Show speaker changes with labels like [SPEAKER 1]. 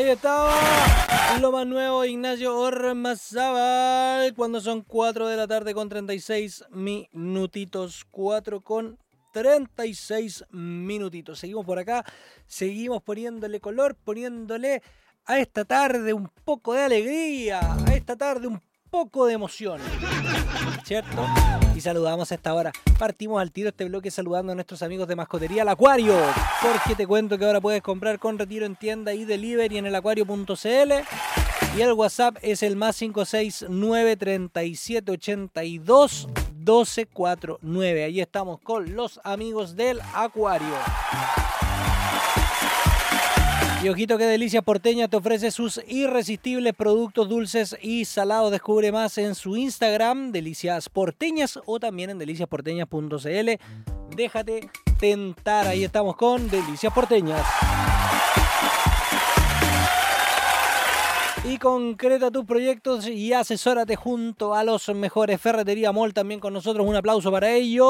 [SPEAKER 1] estaba lo más nuevo, Ignacio Ormazábal, cuando son 4 de la tarde con 36 minutitos. 4 con 36 minutitos. Seguimos por acá, seguimos poniéndole color, poniéndole a esta tarde un poco de alegría, a esta tarde un poco de emoción, ¿cierto? Y saludamos a esta hora. Partimos al tiro este bloque saludando a nuestros amigos de Mascotería El Acuario, porque te cuento que ahora puedes comprar con retiro en tienda y delivery en elacuario.cl. Y el WhatsApp es el más 569 37 82 12 49. Ahí estamos con los amigos del Acuario. Y ojito que Delicias Porteñas te ofrece sus irresistibles productos dulces y salados. Descubre más en su Instagram, Delicias Porteñas, o también en deliciasporteñas.cl. Déjate tentar, ahí estamos con Delicias Porteñas. Y concreta tus proyectos y asesórate junto a los mejores. Ferretería Mall también con nosotros, un aplauso para ellos.